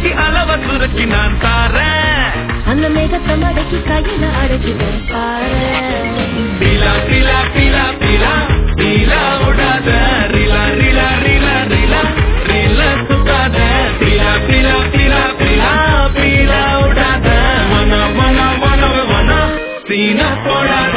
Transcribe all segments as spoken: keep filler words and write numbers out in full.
இறக்கி அளவ சுருக்கி நான் தாரேன். அந்த மேகத்தை மடக்கி கையில அடைச்சிட்டேன் பாரு. பீலா பீலா பீலா பீலா பீலா விடாத ரீலா ரீலா ரீலா ரீலா ரீலா சுத்தாத. பீலா பீலா பீலா பீலா பீலா விடாத மன மன மன மன சீன போடாத.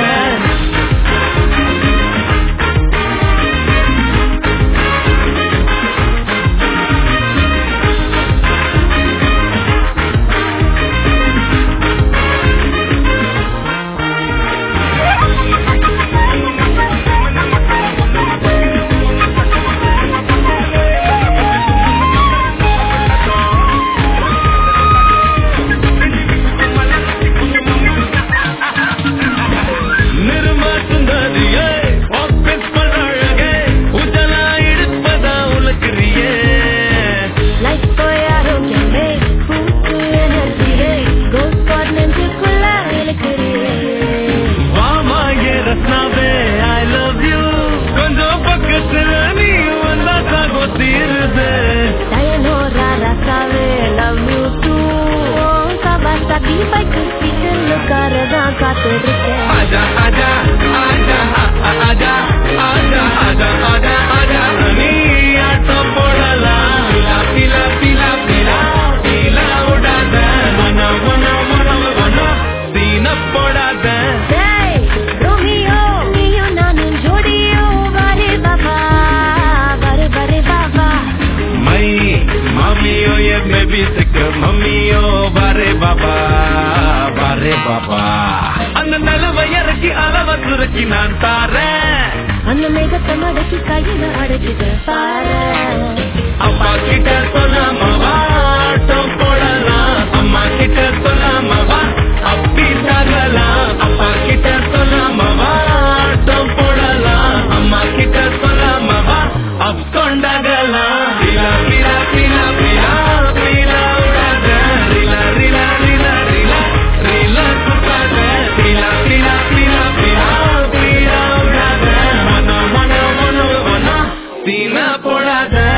आजा आजा आजा आजा आजा आजा आजा आजा नी आटो पोडला पीला पीला पीला पीला पीला उड़ाद मन मन मन मन सीन पोडाद. Hey Romeo நீயோ நானும் ஜோடியோ வாரே பாபா வாரே வாரே பாபா. மை மம்மியோ ये बेबी सिक मम्मियो वारे बाबा वारे बाबा. அந்த நிலவை இறக்கி அளவ சுருக்கி நான் தாரேன். அந்த மேகத்தை மடக்கி கையில அடைச்சிட்டேன் பாரு. அம்மா கிட்ட சொல்லாமவா ஆட்டம் போடலாம். அம்மா கிட்ட சொல்லாமவா அப்பி தகலாம். அப்பா கிட்ட சொல்லாமவா ஆட்டம் போடலாம். அம்மா கிட்ட சொல்லாமவா அப் கொண்டகலாம். பீலா பீலா பீலா பீலா பீலா உடாத ரீலா ரீலா ரீலா ரீலா ரீலா சுத்தாத. பீலா பீலா பீலா பீலா பீலா உடாத மன மன மன மன சீனா போடாத.